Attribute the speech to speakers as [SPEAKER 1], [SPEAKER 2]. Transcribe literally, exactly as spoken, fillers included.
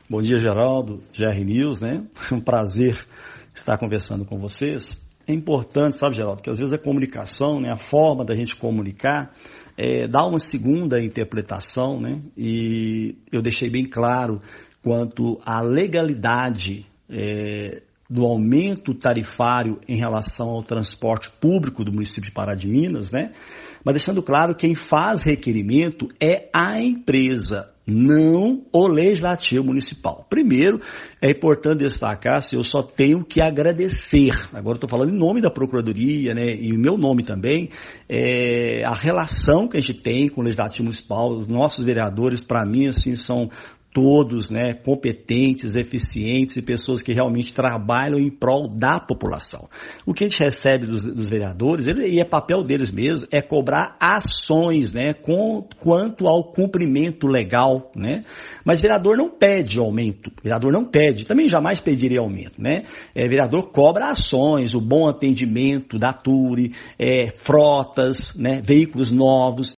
[SPEAKER 1] Bom dia, Geraldo, G R News, né? É um prazer estar conversando com vocês. É importante, sabe, Geraldo, que às vezes a comunicação, né, a forma da gente comunicar, é, dá uma segunda interpretação, né? E eu deixei bem claro quanto à legalidade é, do aumento tarifário em relação ao transporte público do município de Pará de Minas, né? Mas deixando claro que quem faz requerimento é a empresa, não o legislativo municipal. Primeiro, é importante destacar se eu só tenho que agradecer, agora estou falando em nome da Procuradoria, né, e o meu nome também, é, a relação que a gente tem com o legislativo municipal, os nossos vereadores, para mim, assim, são todos, né, competentes, eficientes e pessoas que realmente trabalham em prol da população. O que a gente recebe dos, dos vereadores, ele, e é papel deles mesmo, é cobrar ações, né, com, quanto ao cumprimento legal, né, mas vereador não pede aumento, vereador não pede, também jamais pediria aumento, né, é, vereador cobra ações, o bom atendimento da T U R I, é, frotas, né, veículos novos.